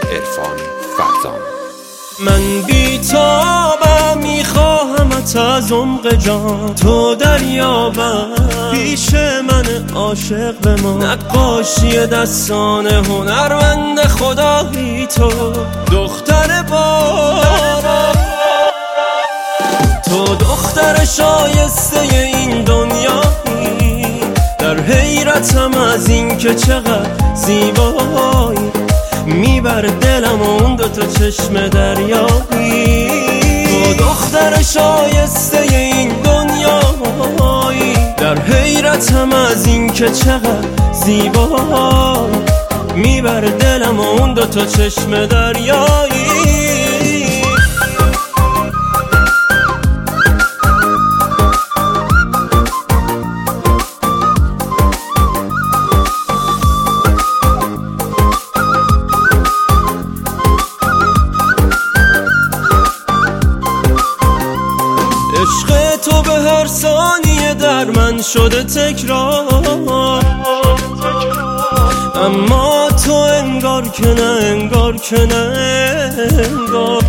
عرفان فرزان. من بی‌تابم میخواهمت از عمق جان، تو دریابم پیش من عاشق بمان. نقاشی دستان هنرمند خدایی تو، دختر باران، تو دختر شایسته این دنیایی. در حیرتم از این که چقدر زیبایی، میبر دلم اون دوتا چشم دریایی. تو دختر شایسته این دنیایی، در حیرتم از این که چقدر زیبایی، میبر دلم اون دوتا چشم دریایی. عشق تو به هر ثانیه در من شده تکرار، اما تو انگار که نه، انگار که نه، انگار.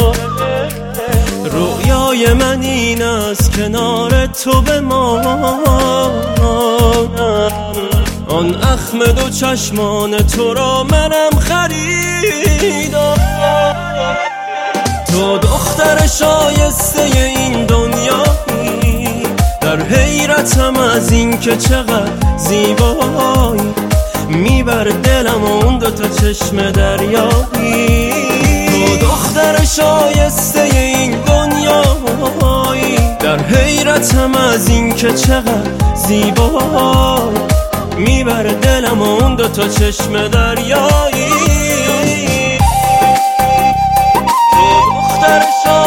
رویای من این است کنار تو بمانم، آن اخم دو چشمان تو را منم خریدم. تو دختر شایسته این دنیایی، در حیرتم از این که چقدر زیبایی، میبر دلم اون دوتا چشم دریایی. تو دختر شایسته این دنیایی، در حیرتم از این که چقدر زیبایی، میبر دلم اون دوتا چشم دریایی. دختر